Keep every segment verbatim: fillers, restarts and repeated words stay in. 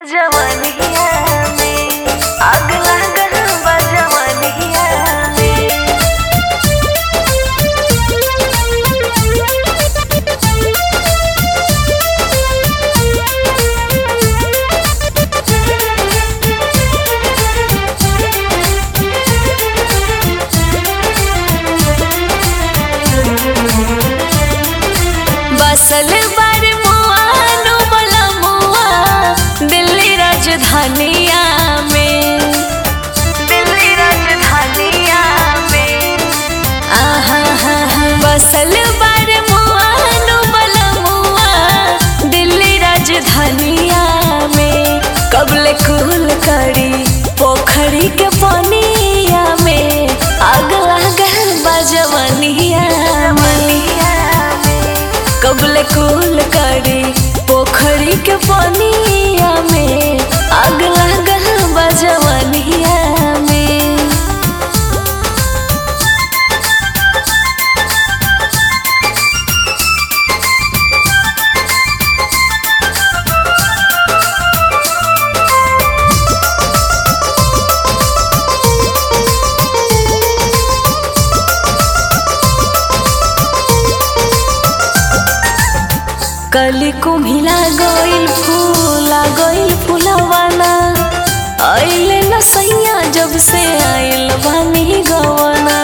जवनिया में आग लागल बा जवनिया में। बसल बार मुआ नु बला मुआ दिल्ली राजधानिया में, दिल्ली राजधानिया में। आहा हा हा बसल बार मुआ नु बला मुआ दिल्ली राजधानिया में। कबले कुल करी पोखरी के पानिया में आग लागल बा जवनिया में। कबले कुल करी पोखरी के पानिया में आग लागल बा जवनिया में। कली कुम्हिला गइल फूला गइल फुलवाना आइले न सैया जब से आइल बानी गवाना।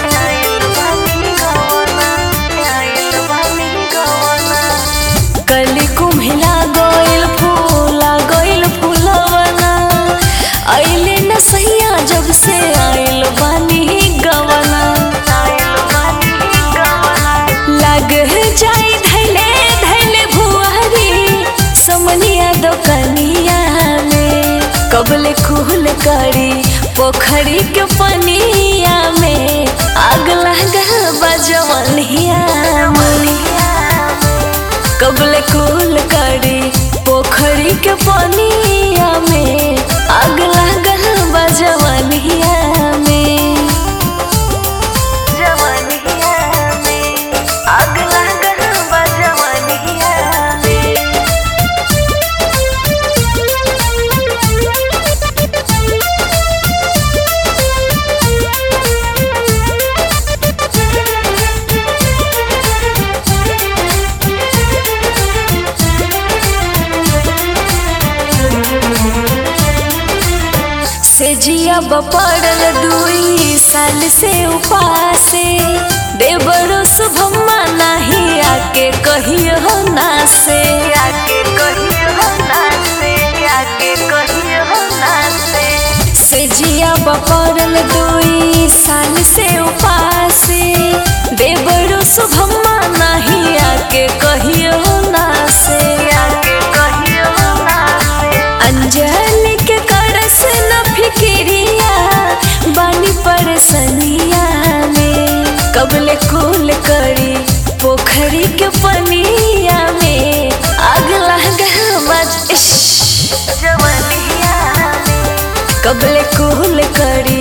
कली कुम्हिला गइल फूला गइल फुलवाना आइले न सैया जब से आइल बानी गवाना। लग जाई धैले समनिया दोकनिया में। कबले कुल करी पोखरी के पनिया में आग लागल बा जवनिया में। कबले कुल करी पोखरी के पनिया में आग लागल बा जवनिया में। जवनिया में आग लागल बा जवनिया में। से जिया बपड़ल दुई साल से उपासे देवरो शुभम्मा नहीं आके कहियो ना से। आके कहियो ना से आके कहियो ना से। से जिया बपड़ल दुई साल से उपासे देवरो शुभम्मा नहीं आके कहियो ना से। आके कहियो ना से। अंजलि के करस न फिकिरिया बानी परसनिया में। कबले कुल करी पोखरी के पनिया में आग लागल बा जवनिया में। कबले कुल करी